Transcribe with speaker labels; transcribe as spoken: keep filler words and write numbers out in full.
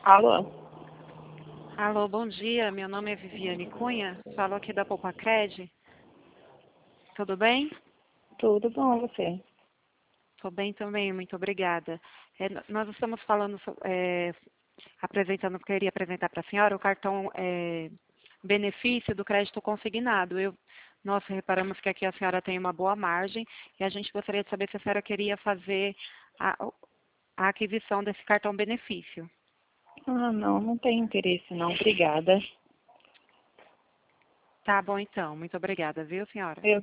Speaker 1: Alô?
Speaker 2: Alô, bom dia. Meu nome é Viviane Cunha. Falo aqui da Poupacred. Tudo bem?
Speaker 1: Tudo bom, você?
Speaker 2: Estou bem também, muito obrigada. É, n- nós estamos falando, so- é, apresentando, queria apresentar para a senhora o cartão é, benefício do crédito consignado. Eu, nós reparamos que aqui a senhora tem uma boa margem e a gente gostaria de saber se a senhora queria fazer a, a aquisição desse cartão benefício.
Speaker 1: Ah, não, não tenho interesse não, obrigada.
Speaker 2: Tá bom então, muito obrigada, viu senhora?
Speaker 1: Eu